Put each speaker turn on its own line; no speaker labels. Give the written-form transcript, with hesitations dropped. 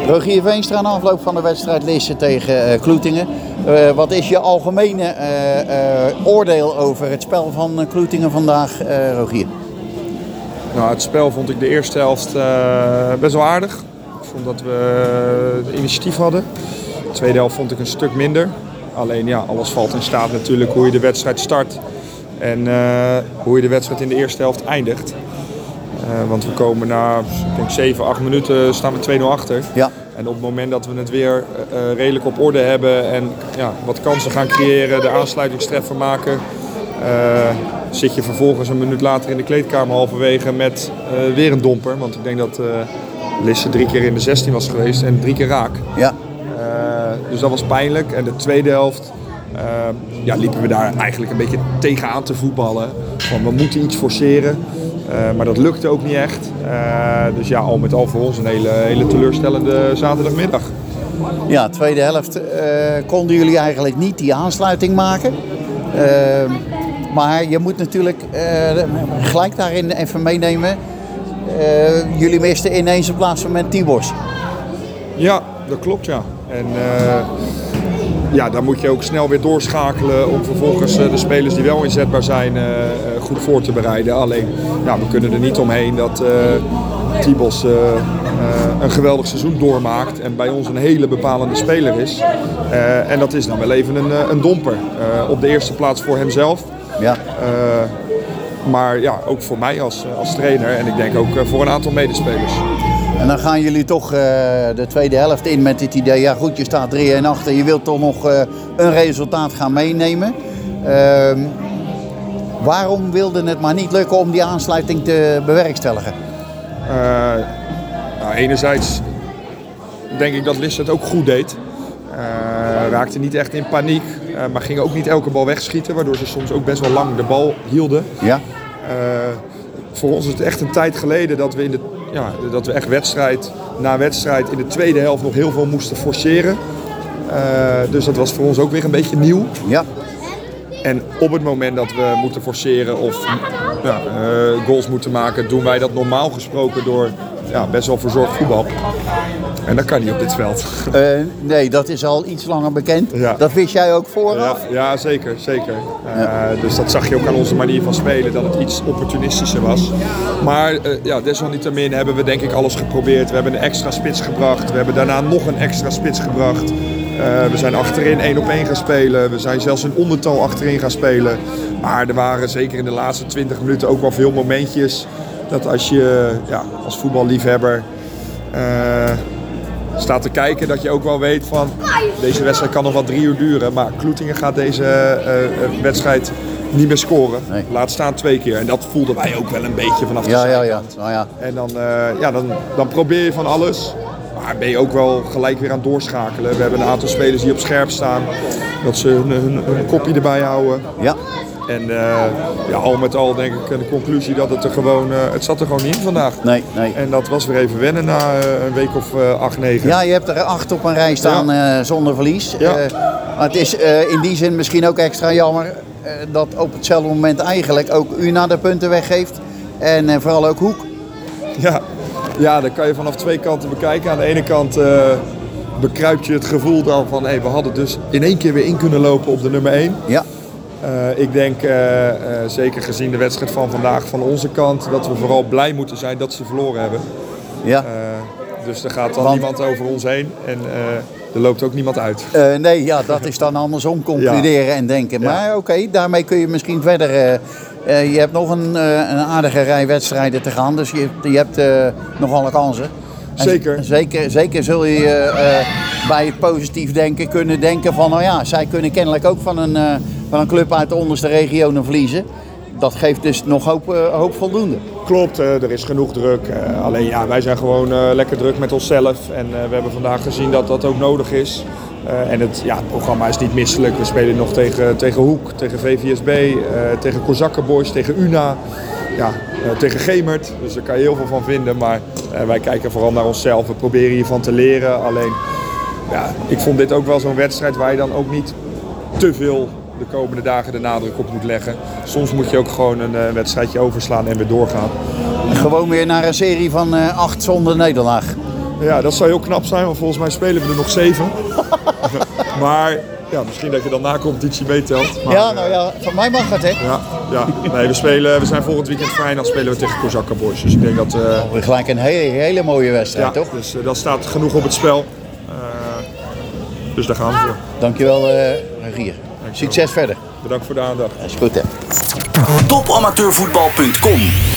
Rogier Veenstra na afloop van de wedstrijd Lisse tegen Kloetingen. Wat is je algemene oordeel over het spel van Kloetingen vandaag, Rogier?
Nou, het spel vond ik de eerste helft best wel aardig. Ik vond dat we het initiatief hadden. De tweede helft vond ik een stuk minder. Alleen ja, alles valt in staat natuurlijk hoe je de wedstrijd start. En hoe je de wedstrijd in de eerste helft eindigt. Want we komen na ik denk 7, 8 minuten staan we 2-0 achter.
Ja.
En op het moment dat we het weer redelijk op orde hebben en ja, wat kansen gaan creëren, de aansluitingstreffer maken, zit je vervolgens een minuut later in de kleedkamer halverwege met weer een domper. Want ik denk dat Lisse 3 keer in de 16 was geweest en 3 keer raak.
Ja.
Dus dat was pijnlijk. En de tweede helft liepen we daar eigenlijk een beetje tegenaan te voetballen. Van we moeten iets forceren. Maar dat lukte ook niet echt. Dus ja, al met al voor ons een hele teleurstellende zaterdagmiddag.
Ja, tweede helft konden jullie eigenlijk niet die aansluiting maken. Maar je moet natuurlijk gelijk daarin even meenemen. Jullie misten ineens een plaatsmoment Tibos.
Ja, dat klopt ja. En daar moet je ook snel weer doorschakelen om vervolgens de spelers die wel inzetbaar zijn goed voor te bereiden. Alleen, ja, we kunnen er niet omheen dat Tibos een geweldig seizoen doormaakt en bij ons een hele bepalende speler is. En dat is dan wel even een domper. Op de eerste plaats voor hemzelf.
Ja.
Maar ja, ook voor mij als trainer en ik denk ook voor een aantal medespelers.
En dan gaan jullie toch de tweede helft in met het idee, ja goed, je staat 3-1 achter, je wilt toch nog een resultaat gaan meenemen. Waarom wilde het maar niet lukken om die aansluiting te bewerkstelligen?
Enerzijds denk ik dat Lisse het ook goed deed. Raakte niet echt in paniek, maar ging ook niet elke bal wegschieten, waardoor ze soms ook best wel lang de bal hielden.
Ja.
Voor ons is het echt een tijd geleden dat we echt wedstrijd na wedstrijd in de tweede helft nog heel veel moesten forceren. Dus dat was voor ons ook weer een beetje nieuw.
Ja.
En op het moment dat we moeten forceren of goals moeten maken, doen wij dat normaal gesproken door best wel verzorgd voetbal. En dat kan niet op dit veld.
Nee, dat is al iets langer bekend.
Ja.
Dat wist jij ook vooraf?
Ja, zeker. Dus dat zag je ook aan onze manier van spelen, dat het iets opportunistischer was. Maar desalniettemin hebben we denk ik alles geprobeerd. We hebben een extra spits gebracht. We hebben daarna nog een extra spits gebracht. We zijn achterin 1-op-1 gaan spelen. We zijn zelfs een ondertal achterin gaan spelen. Maar er waren zeker in de laatste 20 minuten ook wel veel momentjes dat als je als voetballiefhebber staat te kijken, dat je ook wel weet van deze wedstrijd kan nog wel 3 uur duren. Maar Kloetingen gaat deze wedstrijd niet meer scoren.
Nee.
Laat staan 2 keer. En dat voelden wij ook wel een beetje vanaf de zijkant.
Ja.
En dan probeer je van alles. Maar ben je ook wel gelijk weer aan het doorschakelen. We hebben een aantal spelers die op scherp staan. Dat ze hun kopje erbij houden.
Ja.
En al met al denk ik de conclusie dat het zat er gewoon niet in vandaag.
Nee.
En dat was weer even wennen na een week of 8, 9.
Ja, je hebt er 8 op een rij staan zonder verlies.
Ja.
Maar het is in die zin misschien ook extra jammer dat op hetzelfde moment eigenlijk ook Una de punten weggeeft. En vooral ook Hoek.
Ja, dat kan je vanaf 2 kanten bekijken. Aan de ene kant bekruipt je het gevoel dan van we hadden dus in 1 keer weer in kunnen lopen op de nummer 1.
Ja.
Ik denk, zeker gezien de wedstrijd van vandaag van onze kant, dat we vooral blij moeten zijn dat ze verloren hebben.
Ja.
Dus er gaat dan niemand over ons heen en er loopt ook niemand uit.
Dat is dan andersom concluderen en denken.
Ja.
Maar oké, daarmee kun je misschien verder. Je hebt nog een aardige rij wedstrijden te gaan, dus je hebt nog alle kansen.
Zeker.
Zeker zul je bij het positief denken kunnen denken van, zij kunnen kennelijk ook van een club uit de onderste regionen verliezen. Dat geeft dus nog hoop voldoende.
Klopt, er is genoeg druk. Alleen wij zijn gewoon lekker druk met onszelf. En we hebben vandaag gezien dat dat ook nodig is. En het programma is niet misselijk. We spelen nog tegen Hoek, tegen VVSB, tegen Kozakkenboys, tegen Una. Tegen Gemert. Dus daar kan je heel veel van vinden. Maar wij kijken vooral naar onszelf. We proberen hiervan te leren. Alleen, ik vond dit ook wel zo'n wedstrijd waar je dan ook niet te veel de komende dagen de nadruk op moet leggen. Soms moet je ook gewoon een wedstrijdje overslaan en weer doorgaan.
Gewoon weer naar een serie van 8 zonder nederlaag.
Ja, dat zou heel knap zijn, want volgens mij spelen we er nog 7. Maar ja, misschien dat je dan na competitie meetelt. Maar,
Ja, nou ja, van mij mag het, hè?
Ja. Nee, we zijn volgend weekend vrij en dan spelen we tegen Kozakka Boys. Dus ik denk dat...
Weer gelijk een hele mooie wedstrijd, toch?
Dus dat staat genoeg op het spel. Dus daar gaan we voor.
Dankjewel, Regier. Succes verder.
Bedankt voor de aandacht.
Dat is goed, hè?
Topamateurvoetbal.com